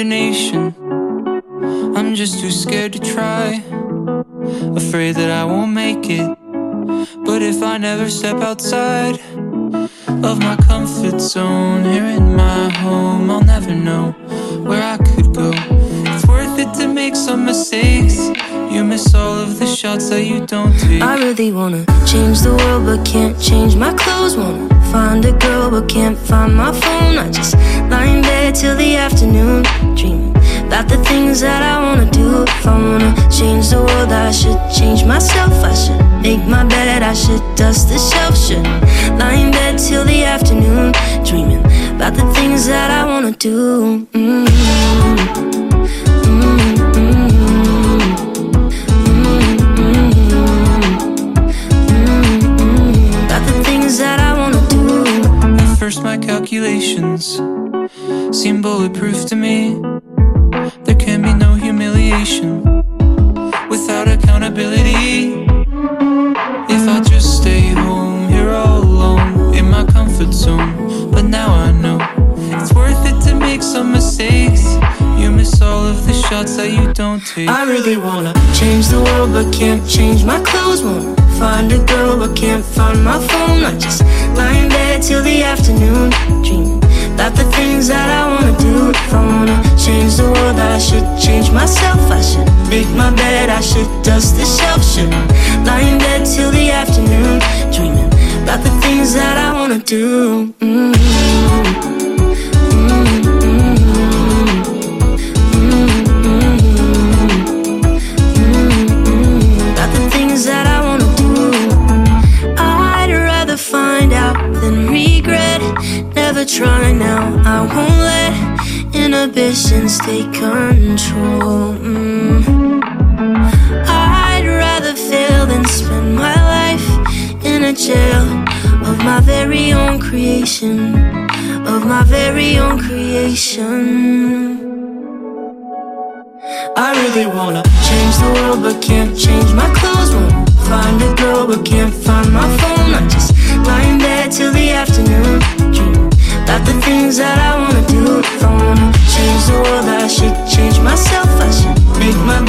imagination. I'm just too scared to try, afraid that I won't make it. But if I never step outside of my comfort zone, here in my home, I'll never know where I could go. It's worth it to make some mistakes. You miss all of the shots that you don't take. I really wanna change the world but can't change my clothes. Wanna find a girl but can't find my phone. I just lie in bed till the afternoon, dreaming about the things that I wanna do. If I wanna change the world, I should change myself. I should make my bed, I should dust the shelf. Should lie in bed till the afternoon, dreaming about the things that I wanna do. That I wanna do. At first my calculations seem bulletproof to me. There can be no humiliation without accountability. If I just stay home here all alone in my comfort zone. But now I know it's worth it to make some mistakes. You miss all of the shots that you don't take. I really wanna change the world but can't change my clothes. Wanna find a girl but can't find my phone. I just lie in bed till the afternoon, dreaming about the things that I wanna do. If I wanna change the world, I should change myself. I should make my bed, I should dust the shelf. Should lie in bed till the afternoon, dreaming about the things that I wanna do. That I wanna do. I'd rather find out than regret. Never try now, I won't let inhibitions take control. I'd rather fail than spend my life in a jail of my very own creation, of my very own creation. I really wanna change the world but can't change my clothes. Wanna find a girl but can't find my phone. I just lie in bed till the afternoon, dreaming about the things that I wanna do. If I wanna change the world, I should change myself. I should make my